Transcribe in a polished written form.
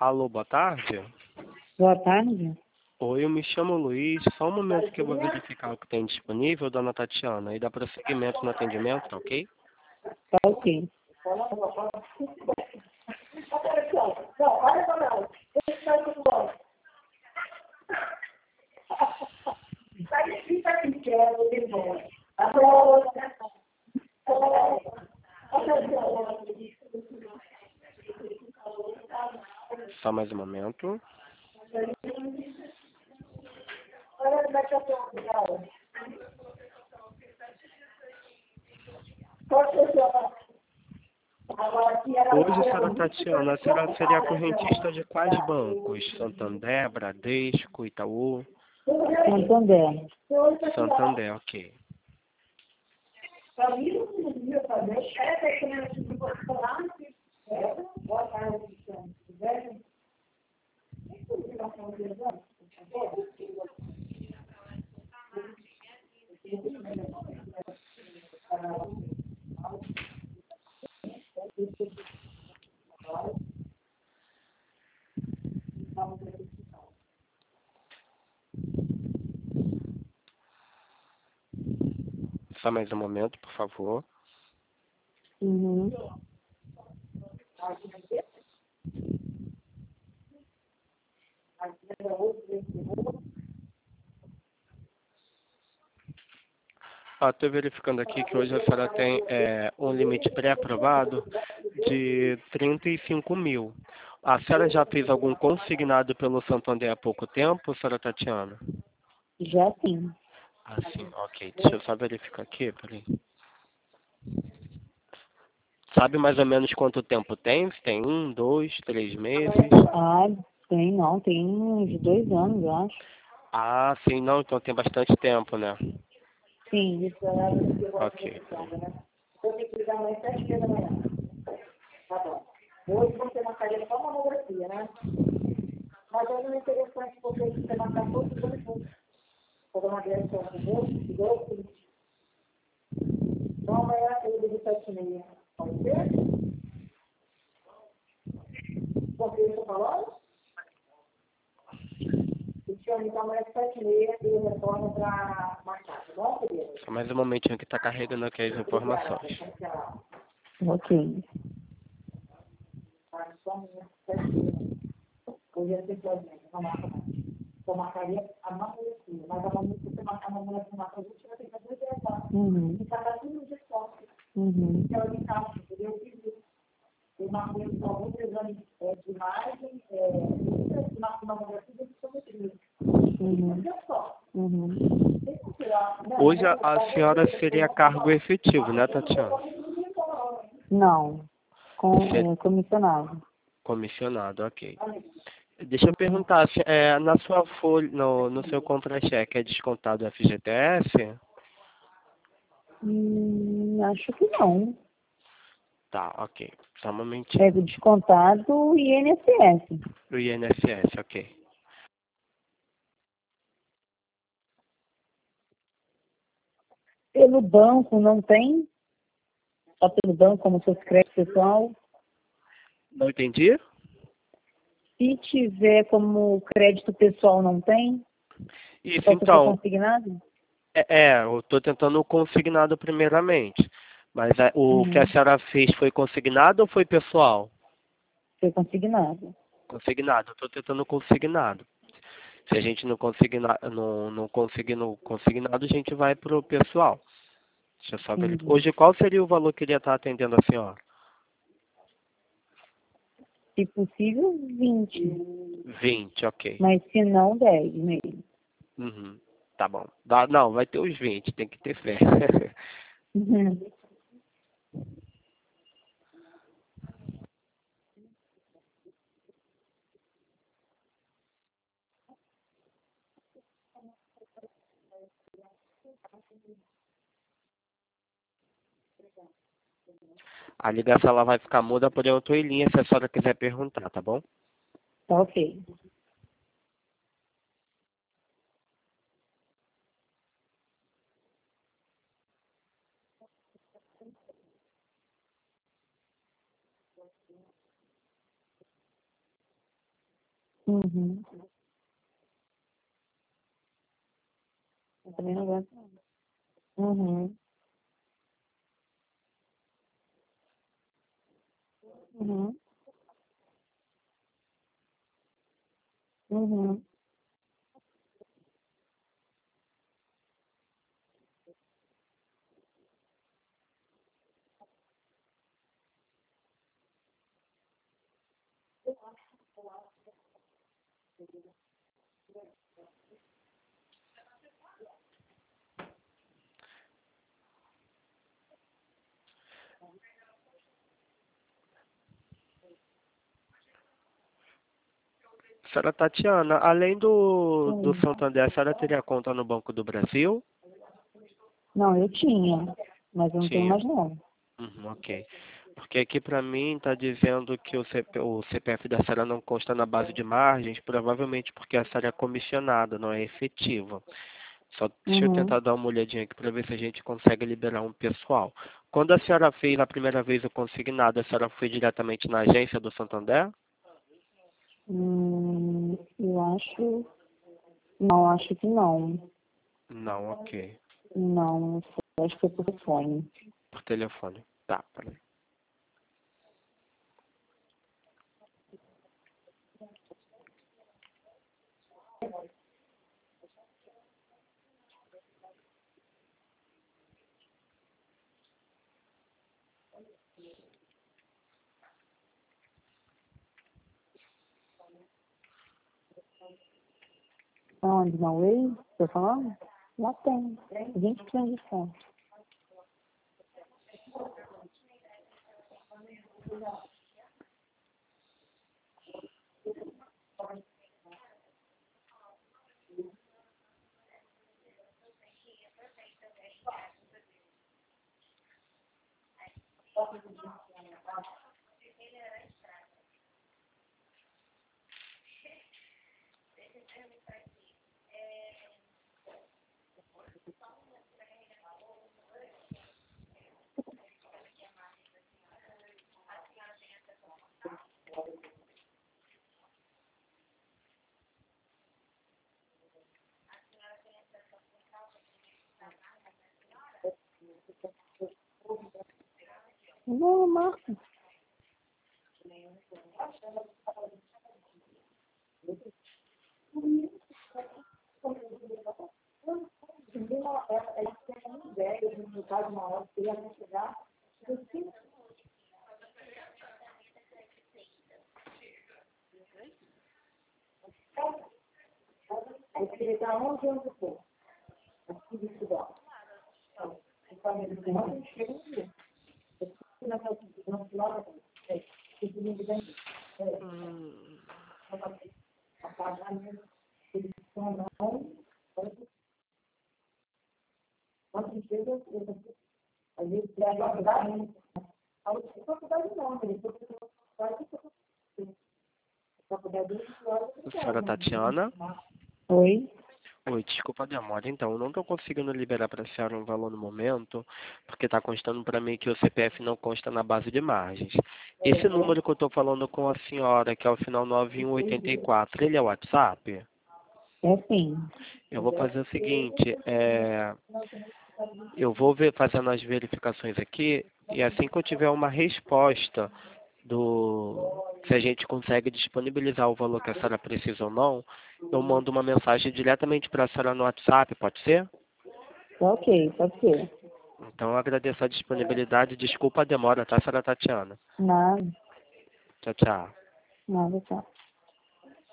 Alô, boa tarde. Boa tarde. Oi, eu me chamo Luiz. Só um momento que eu vou verificar o que tem disponível, dona Tatiana, e dá prosseguimento no atendimento, tá ok? Tá ok. Só mais um momento. Hoje, senhora Tatiana, a senhora seria correntista de quais bancos? Santander, Bradesco, Itaú? Santander. Santander, ok. Só mais um momento, por favor. Uhum. Estou verificando aqui que hoje a senhora tem um limite pré-aprovado de 35 mil. A senhora já fez algum consignado pelo Santander há pouco tempo, senhora Tatiana? Já sim. Ah, sim, ok. Deixa eu só verificar aqui, peraí. Sabe mais ou menos quanto tempo tem? Se tem 1, 2, 3 meses? Ah, tem uns 2 anos, eu acho. Ah, sim, não, então tem bastante tempo, né? Sim. Ok, peraí. Só mais um momentinho que está carregando aqui as informações. Ok. Uhum. Uhum. Uhum. Uhum. Hoje a senhora seria cargo efetivo, né, Tatiana? Não. Comissionado. Comissionado, ok. Deixa eu perguntar, na sua folha, no seu contra-cheque é descontado o FGTS? Acho que não. Tá, ok. Só um É momentinho. do descontado e INSS. O INSS, ok. Pelo banco não tem? Só pelo banco, como se fosse crédito pessoal? Não entendi? Se tiver como crédito pessoal, não tem? Isso, Só se for então, consignado? eu estou tentando o consignado primeiramente. Mas o que a Uhum. senhora fez foi consignado ou foi pessoal? Foi consignado. Consignado, eu estou tentando consignado. Se a gente não conseguir, não conseguir no consignado, a gente vai pro pessoal. Deixa eu só ver. Uhum. Hoje, qual seria o valor que ele ia estar atendendo a senhora? Se possível, 20. 20, ok. Mas se não, 10 mesmo. Uhum, tá bom. Não, vai ter os 20, tem que ter fé. Uhum. A ligação ela vai ficar muda, porém eu tô em linha se a senhora quiser perguntar, tá bom? Tá ok. Uhum. Eu também não aguento. Uhum. Uhum. Uhum. Senhora Tatiana, além do Sim. Santander, a senhora teria conta no Banco do Brasil? Não, eu tinha, mas eu não tenho Tinha. mais não. Ok. Porque aqui para mim está dizendo que o CPF da senhora não consta na base de margens, provavelmente porque a senhora é comissionada, não é efetiva. Só deixa eu Uhum. tentar dar uma olhadinha aqui para ver se a gente consegue liberar um pessoal. Quando a senhora fez a primeira vez o consignado, a senhora foi diretamente na agência do Santander? Eu acho. Não, acho que não. Não, ok. Não, acho que foi por telefone. Por telefone. Tá, peraí. Onde? Na Way? Tô falando? Lá tem. 20% de desconto. Não, Marco. Senhora Tatiana? Oi? Oi, desculpa a demora. Então, eu não estou conseguindo liberar para a senhora um valor no momento, porque está constando para mim que o CPF não consta na base de margens. Esse número que eu estou falando com a senhora, que é o final 9184, ele é o WhatsApp? É sim. Eu vou fazer o seguinte, eu vou fazendo as verificações aqui, e assim que eu tiver uma resposta se a gente consegue disponibilizar o valor que a senhora precisa ou não, eu mando uma mensagem diretamente para a senhora no WhatsApp, pode ser? Tá ok, pode ser. Então eu agradeço a disponibilidade. Desculpa a demora, tá, senhora Tatiana? Nada, Tchau, tchau. nada, tá.